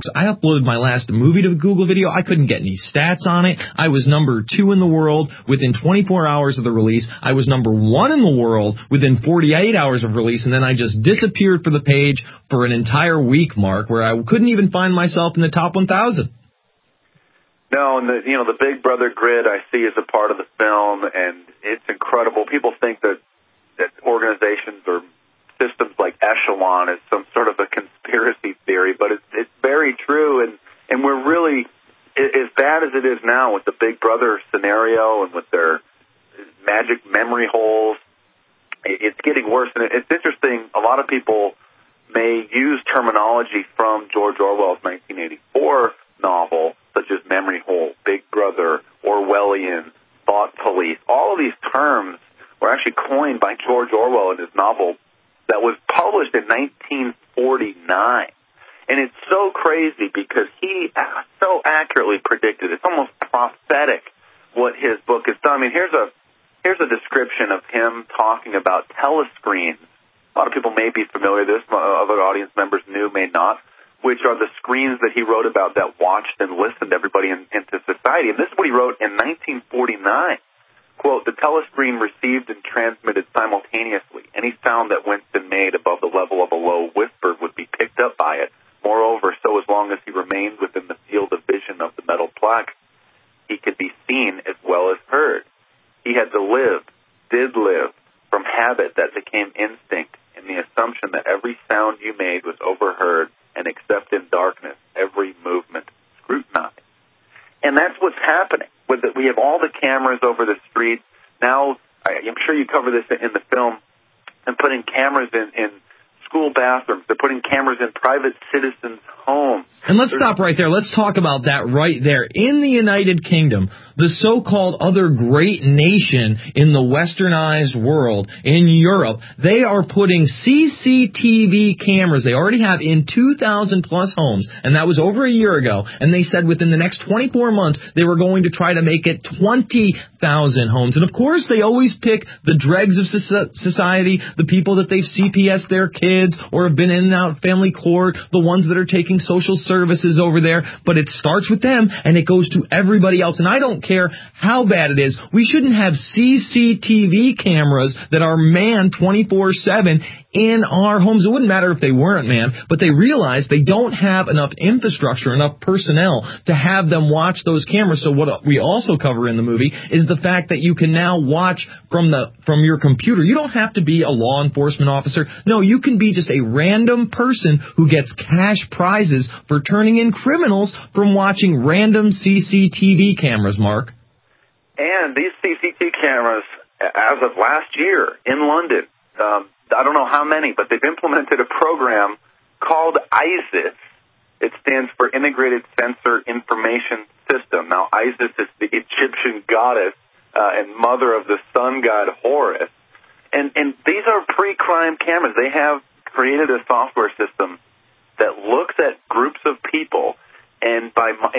uploaded my last movie to Google Video. I couldn't get any stats on it. I was number 2 in the world within 24 hours of the release. I was number 1 in the world within 48 hours of release, and then I just disappeared for the page for an entire week, Mark, where I couldn't even find myself in the top 1,000. No, and the Big Brother grid I see as a part of the film, and it's incredible. People think that organizations or systems like Echelon is some sort of a conspiracy theory, but it's very true, and we're really, as bad as it is now with the Big Brother scenario and with their magic memory holes, it's getting worse. And it's interesting, a lot of people may use terminology from George Orwell's 1984 novel, such as memory hole, Big Brother, Orwellian, thought police. All of these terms were actually coined by George Orwell in his novel that was published in 1949. And it's so crazy because he so accurately predicted, it's almost prophetic what his book has done. I mean, here's a description of him talking about telescreens. A lot of people may be familiar with this, other audience members new, may not, which are the screens that he wrote about that watched and listened everybody into society. And this is what he wrote in 1949. Quote, the telescreen received and transmitted simultaneously. Any sound that Winston made above the level of a low whisper would be picked up by it. Moreover, so as long as he remained within the field of vision of the metal plaque, he could be seen as well as heard. He had to live, did live, from habit that became instinct, in the assumption that every sound you made was overheard, and except in darkness, every movement scrutinized. And that's what's happening. We have all the cameras over the streets. Now, I'm sure you cover this in the film, and putting cameras in school bathrooms. They're putting cameras in private citizens' homes. And let's stop right there. Let's talk about that right there. In the United Kingdom, the so-called other great nation in the westernized world, in Europe, they are putting CCTV cameras. They already have in 2,000 plus homes, and that was over a year ago. And they said within the next 24 months, they were going to try to make it 20,000 homes. And of course, they always pick the dregs of society, the people that they've CPS'd their kids or have been in and out of family court, the ones that are taking social services over there, but it starts with them and it goes to everybody else. And I don't care how bad it is. We shouldn't have CCTV cameras that are manned 24/7 in our homes. It wouldn't matter if they weren't manned, but they realize they don't have enough infrastructure, enough personnel to have them watch those cameras. So what we also cover in the movie is the fact that you can now watch from your computer. You don't have to be a law enforcement officer. No, you can be just a random person who gets cash prizes for turning in criminals from watching random CCTV cameras, Mark. And these CCTV cameras, as of last year in London, I don't know how many, but they've implemented a program called ISIS. It stands for Integrated Sensor Information System. Now, ISIS is the Egyptian goddess and mother of the sun god Horus. And these are pre-crime cameras. They have created a software system that looks at groups of people and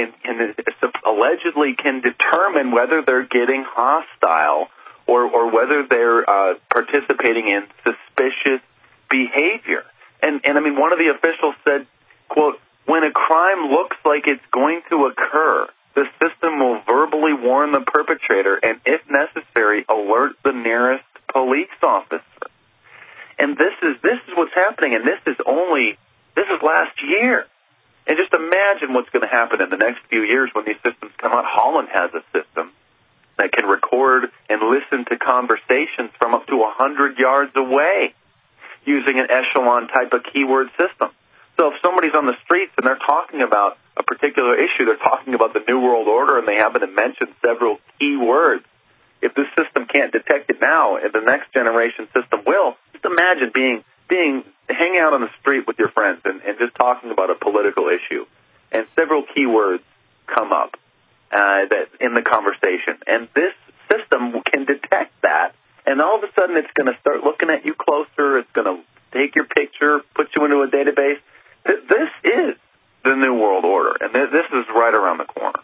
allegedly can determine whether they're getting hostile or whether they're participating in suspicious behavior. And I mean, one of the officials said, quote, when a crime looks like it's going to occur, the system will verbally warn the perpetrator and, if necessary, alert the nearest police officer. And this is what's happening, and this is last year. And just imagine what's going to happen in the next few years when these systems come out. Holland has a system that can record and listen to conversations from up to 100 yards away using an Echelon type of keyword system. So if somebody's on the streets and they're talking about a particular issue, they're talking about the New World Order, and they happen to mention several key words, if this system can't detect it now, and the next generation system will, just imagine hanging out on the street with your friends and just talking about a political issue, and several keywords come up that in the conversation, and this system can detect that, and all of a sudden it's going to start looking at you closer. It's going to take your picture, put you into a database. This is the New World Order, and this is right around the corner.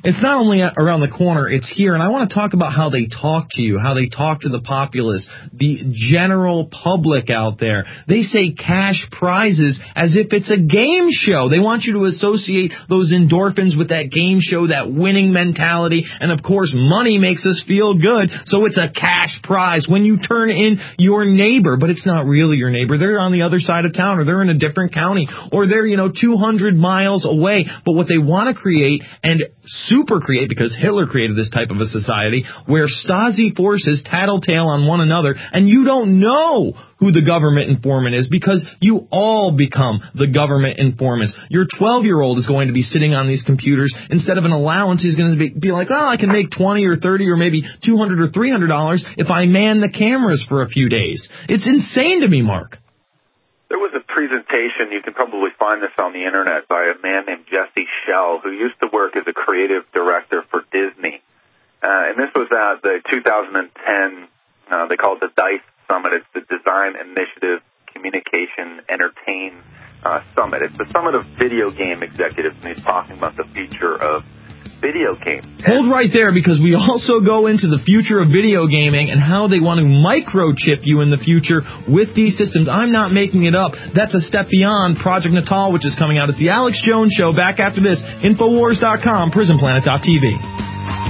It's not only around the corner, it's here. And I want to talk about how they talk to you, how they talk to the populace, the general public out there. They say cash prizes as if it's a game show. They want you to associate those endorphins with that game show, that winning mentality. And of course, money makes us feel good. So it's a cash prize when you turn in your neighbor, but it's not really your neighbor. They're on the other side of town, or they're in a different county, or they're, 200 miles away. But what they want to create and super create, because Hitler created this type of a society where Stasi forces tattletale on one another, and you don't know who the government informant is because you all become the government informants. Your 12-year-old is going to be sitting on these computers. Instead of an allowance, he's going to be like, I can make $20 or $30 or maybe $200 or $300 if I man the cameras for a few days. It's insane to me, Mark. There was a presentation, you can probably find this on the internet, by a man named Jesse Schell, who used to work as a creative director for Disney. And this was at the 2010, they call it the DICE Summit. It's the Design Initiative Communication Entertain Summit. It's the Summit of Video Game Executives, and he's talking about the future of video games. Hold right there, because we also go into the future of video gaming and how they want to microchip you in the future with these systems. I'm not making it up. That's a step beyond Project Natal, which is coming out. It's the Alex Jones Show. Back after this. Infowars.com, PrisonPlanet.tv.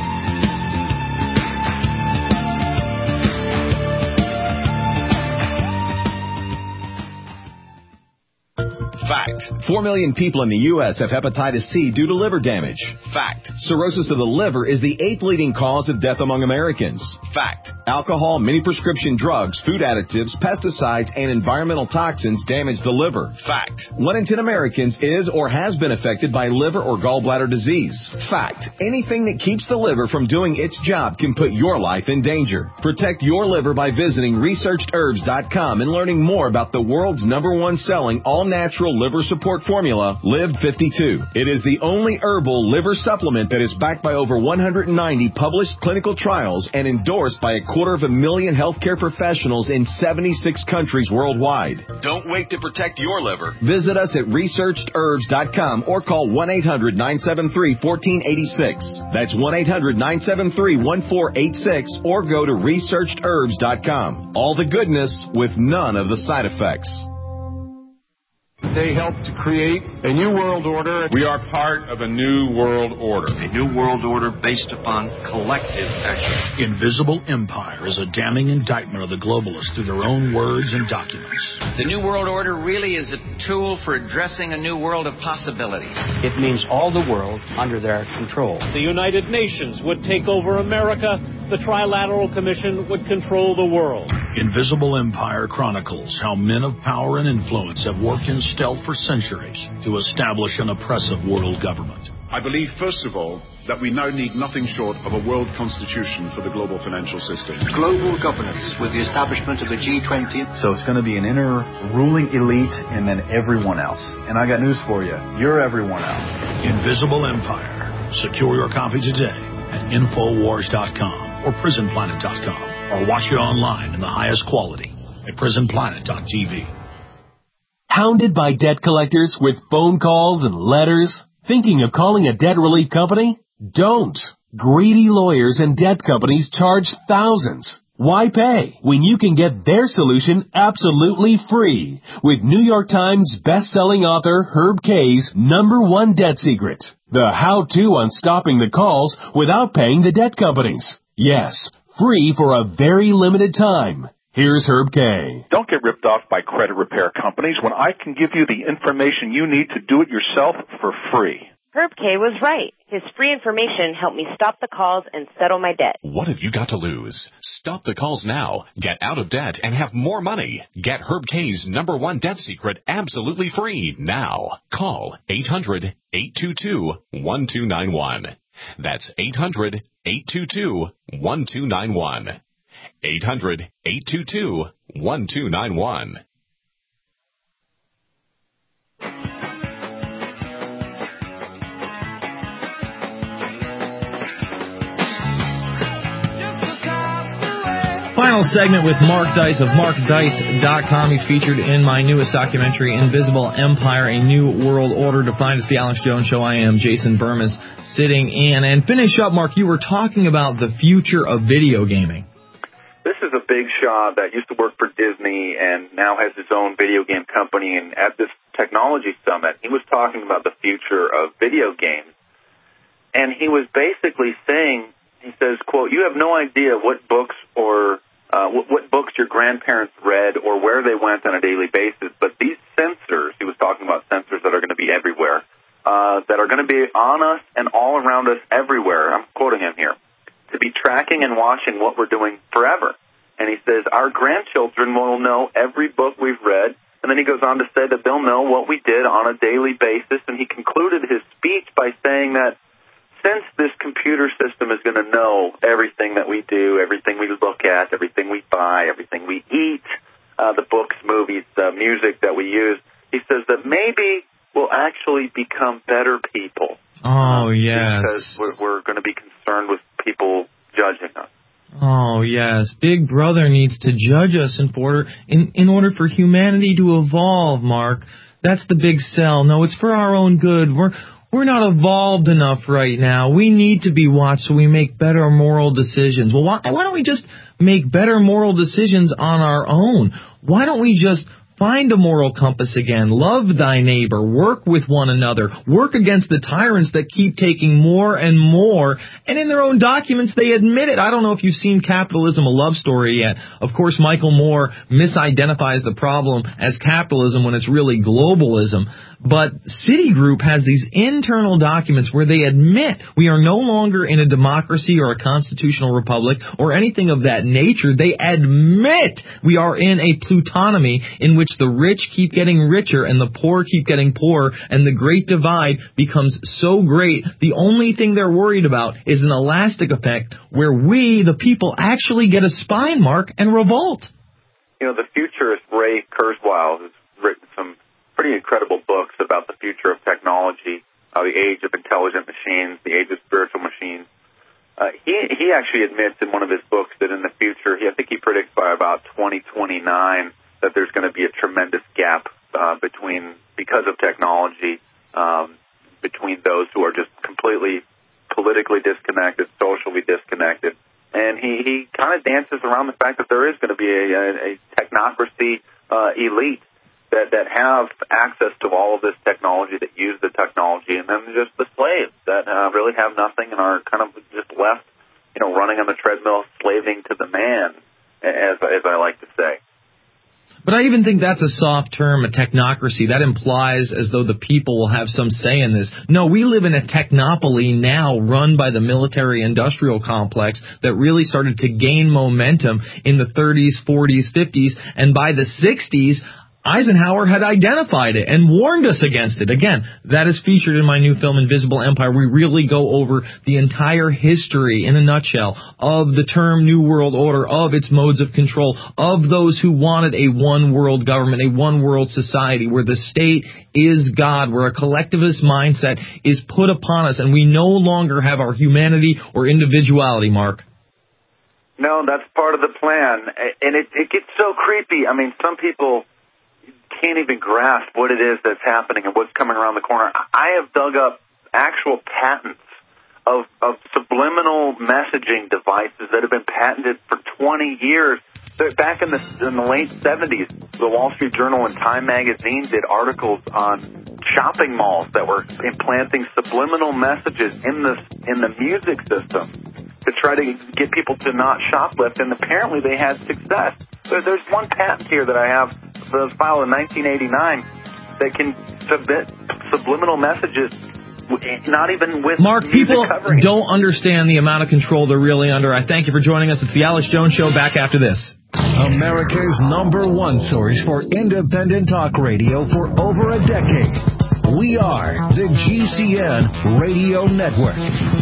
Fact. 4 million people in the U.S. have hepatitis C due to liver damage. Fact. Cirrhosis of the liver is the 8th leading cause of death among Americans. Fact. Alcohol, many prescription drugs, food additives, pesticides, and environmental toxins damage the liver. Fact. 1 in 10 Americans is or has been affected by liver or gallbladder disease. Fact. Anything that keeps the liver from doing its job can put your life in danger. Protect your liver by visiting ResearchedHerbs.com and learning more about the world's #1 selling all-natural liver support formula, Live 52. It is the only herbal liver supplement that is backed by over 190 published clinical trials and endorsed by 250,000 healthcare professionals in 76 countries worldwide. Don't wait to protect your liver. Visit us at ResearchedHerbs.com or call 1-800-973-1486. That's 1-800-973-1486 or go to ResearchedHerbs.com. All the goodness with none of the side effects. They helped to create a new world order. We are part of a new world order. A new world order based upon collective action. Invisible Empire is a damning indictment of the globalists through their own words and documents. The New World Order really is a tool for addressing a new world of possibilities. It means all the world under their control. The United Nations would take over America. The Trilateral Commission would control the world. Invisible Empire chronicles how men of power and influence have worked in stealth for centuries to establish an oppressive world government. I believe, first of all, that we now need nothing short of a world constitution for the global financial system. Global governance with the establishment of the G20. So it's going to be an inner ruling elite and then everyone else. And I got news for you. You're everyone else. Invisible Empire. Secure your copy today at Infowars.com or PrisonPlanet.com, or watch it online in the highest quality at PrisonPlanet.tv. Hounded by debt collectors with phone calls and letters? Thinking of calling a debt relief company? Don't. Greedy lawyers and debt companies charge thousands. Why pay when you can get their solution absolutely free with New York Times best-selling author Herb Kay's #1 debt secret, the how-to on stopping the calls without paying the debt companies. Yes, free for a very limited time. Here's Herb Kay. Don't get ripped off by credit repair companies when I can give you the information you need to do it yourself for free. Herb Kay was right. His free information helped me stop the calls and settle my debt. What have you got to lose? Stop the calls now. Get out of debt and have more money. Get Herb Kay's #1 debt secret absolutely free now. Call 800-822-1291. That's 800-822-1291. 800-822-1291. Final segment with Mark Dice of MarkDice.com. He's featured in my newest documentary, Invisible Empire, A New World Order. To find us, The Alex Jones Show. I am Jason Bermas sitting in. And finish up, Mark, you were talking about the future of video gaming. This is a big shot that used to work for Disney and now has his own video game company. And at this technology summit, he was talking about the future of video games. And he was basically saying, he says, quote, "You have no idea what books or what books your grandparents read or where they went on a daily basis, but these sensors," he was talking about sensors that are going to be everywhere, that are going to be on us and all around us everywhere, I'm quoting him here, to be tracking and watching what we're doing forever. And he says, our grandchildren will know every book we've read, and then he goes on to say that they'll know what we did on a daily basis, and he concluded his speech by saying that since this computer system is going to know everything that we do, everything we look at, everything we buy, everything we eat, the books, movies, music that we use, he says that maybe we'll actually become better people. Oh, yes. Because we're going to be concerned with people judging us. Oh, yes. Big Brother needs to judge us in order for humanity to evolve, Mark. That's the big sell. No, it's for our own good. We're not evolved enough right now. We need to be watched so we make better moral decisions. Well, why don't we just make better moral decisions on our own? Why don't we just find a moral compass again? Love thy neighbor. Work with one another. Work against the tyrants that keep taking more and more. And in their own documents, they admit it. I don't know if you've seen Capitalism, a Love Story yet. Of course, Michael Moore misidentifies the problem as capitalism when it's really globalism. But Citigroup has these internal documents where they admit we are no longer in a democracy or a constitutional republic or anything of that nature. They admit we are in a plutonomy in which the rich keep getting richer and the poor keep getting poorer, and the great divide becomes so great, the only thing they're worried about is an elastic effect where we, the people, actually get a spine, Mark, and revolt. You know, the futurist Ray Kurzweil has written some pretty incredible books about the future of technology, the age of intelligent machines, the age of spiritual machines. He actually admits in one of his books that in the future, I think he predicts by about 2029 that there's going to be a tremendous gap because of technology, between those who are just completely politically disconnected, socially disconnected. And he kind of dances around the fact that there is going to be a technocracy elite that have access to all of this technology, that use the technology, and then just the slaves that really have nothing and are kind of just left, running on the treadmill, slaving to the man, as I like to say. But I even think that's a soft term, a technocracy. That implies as though the people will have some say in this. No, we live in a technopoly now run by the military-industrial complex that really started to gain momentum in the 30s, 40s, 50s, and by the 60s, Eisenhower had identified it and warned us against it. Again, that is featured in my new film, Invisible Empire. We really go over the entire history, in a nutshell, of the term New World Order, of its modes of control, of those who wanted a one-world government, a one-world society, where the state is God, where a collectivist mindset is put upon us, and we no longer have our humanity or individuality, Mark. No, that's part of the plan. And it gets so creepy. I mean, some people can't even grasp what it is that's happening and what's coming around the corner. I have dug up actual patents of subliminal messaging devices that have been patented for 20 years. Back in the late 70s, the Wall Street Journal and Time Magazine did articles on shopping malls that were implanting subliminal messages in the music system to try to get people to not shoplift, and apparently they had success. There's one patent here that I have, that was filed in 1989, that can submit subliminal messages, not even with Mark, music people covering. Don't understand the amount of control they're really under. I thank you for joining us. It's the Alex Jones Show. Back after this. America's #1 source for independent talk radio for over a decade. We are the GCN Radio Network.